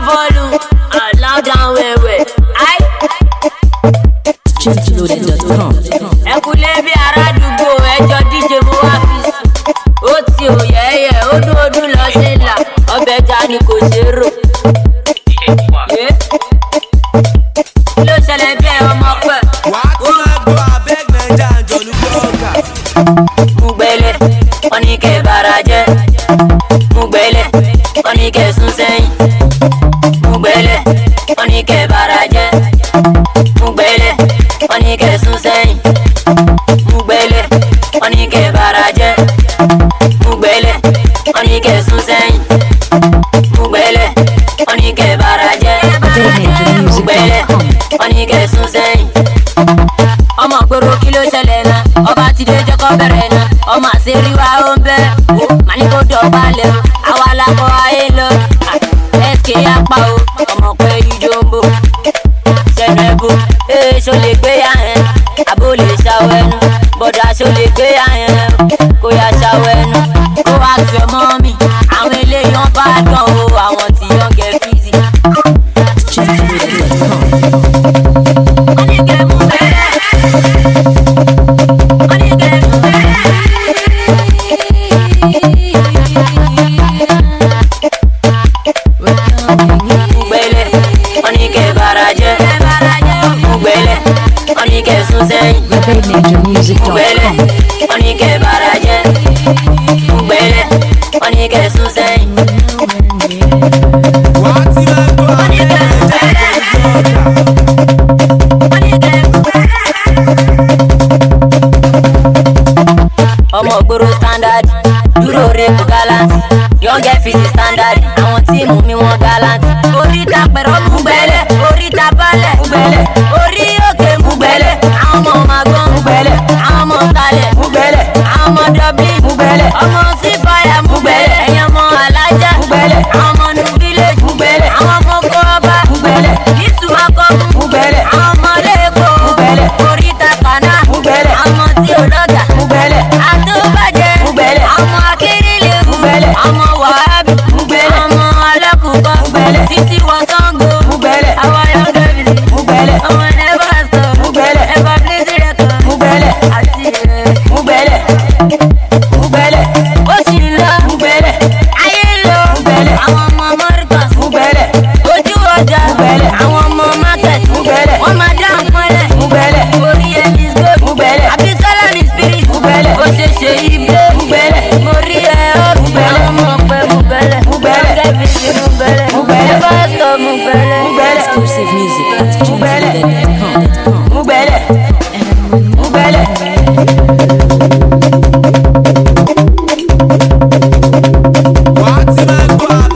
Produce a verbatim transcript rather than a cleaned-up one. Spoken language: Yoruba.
volume, uh, loud and way way. Aye. Gentleloaded dot com. Ẹ kúlé bí ará àdúgbò ẹjọ́ díje mo wá fi sùn. Ó ti ò yẹ́yẹ́ ó dún ọdún lọ ṣe là ọbẹ̀ ta ni kò ṣe rò. Kí ló ṣẹlẹ̀ bẹ́ẹ̀ ọmọ pẹ̀? Wà á ti máa gbọ́ abeg Naija àjọlù blọ́ọ̀gà. Mugbele, wọ́n ní kẹ́ bara jẹ́. Mugbele, wọ́n ní kẹ́ sún sẹ́yìn. Mugbele, wọ́n ní kẹ́ bara jẹ́. Mugbele, wọ́n ní kẹ́ sún sẹ́yìn. Mugbele, wọ́n ní kẹ́ bara jẹ́. Mugbele, wọ́n ní kẹ́ sún sẹ́yìn. Mugbele, wọ́n ní kẹ́ bara jẹ́. Mugbele, wọ́n ní kẹ́ sún sẹ́yìn. Ọmọ gbòòrò kí ló ṣẹlẹ̀ náà? Ọba ti dé jẹ́kọ́ bẹ̀rẹ̀ náà. Ọmọ àṣírí wa ó ń bẹ́. Màá ní kó dọ̀bálẹ̀ o. Àwa la kọ́ ayé lọ. S K apá o. Ọmọ pé ijó ń bò. Ṣẹ̀nù ẹ̀bù. Ee ṣo lè gbé yà hẹ́n. Àbó lè ṣàwọ̀ ẹnu. Bọ̀dà ṣo lè gbé yà hẹ́n. Kó yà ṣàwọ̀ ẹnu. Kó wá fi ọmọ mi. Àwọn eléyìí wọ́n bá dán o. Àwọn tí yọ̀ ń gẹ̀ fíìsì. Gentleloaded dot com. Wọ́n ní kẹ́ mú bẹ́ẹ̀. Wọ́n ní kẹ́ mú bẹ́ẹ̀. Mugbele, wọ́n ní kẹ́ bara jẹ́. Mugbele, wọ́n ní kẹ́ sún sẹ́yìn. Rebel Naija Music dot Mugbele, com. wọ́n ní kẹ́ bara jẹ́. Mugbele, wọ́n ní kẹ́ sún sẹ́yìn. Wà á ti máa gbọ́ abeg Naija àjọlù blọ́ọ̀gà. Wọ́n ní kẹ́ ọmọ gbòòrò standard dúró reko gallant young fisi standard àwọn tíìmù mi wọn gallant. Oríta pẹ̀rọ Mugbele, oríta balẹ̀ Mugbele, orí òkè Mugbele, àwọn ọmọ magbọ́n Mugbele, àwọn ọmọ sálẹ̀ Mugbele, àwọn ọmọ dublin Mugbele, ọmọ sífàyà Mugbele, ẹ̀yàn ọmọ alájà Mugbele, àwọn ọmọ new village Mugbele, àwọn ọmọ kọ́ọ́bà Mugbele, yíṣu akọ́kù Mugbele, àwọn ọmọ lẹ́kọ̀ọ́ Mugbele, oríta kaná Mugbele, àwọn ọmọ tí ò lọ́gà Mugbele, àtúbàjẹ́ Mugbele, àwọn akérèlé Mugbele, àwọn wàhábì Mugbele, àwọn alákùkọ Mugbele, títí wọ Ṣàngó Mugbele, àwọn yọ̀ngẹ̀bìsì Mugbele, àwọn ẹ̀fọ́sọ̀ Mugbele, ẹ̀fọ́ bíléṣì rẹ̀kọ̀ Mugbele, àti Mugbele, Mugbele, ó sì ń lọ Mugbele, ayé ń lọ Mugbele, àwọn ọmọ Mọ́ríkọ̀s Mugbele, ojú ọjà Mugbele, àwọn ọmọ market Mugbele, wọ́n máa dá àpọ́nlẹ̀ Mugbele, orí ẹni sọ Mugbele, àbísọ́lá ní spirit Mugbele, ó ṣe ṣe ibẹ̀ Mugbele, mo rí ẹ ọ́ Mugbele, àwọn ọmọ ọ̀pẹ Mugbele, Mugbele, gẹ́gẹ́ Mugbele, Mugbele, pásítọ̀ Mugbele, Mugbele, Exclusive music at gentleloaded dot com. Mugbele, Mugbele. Wà á ti máa gbọ́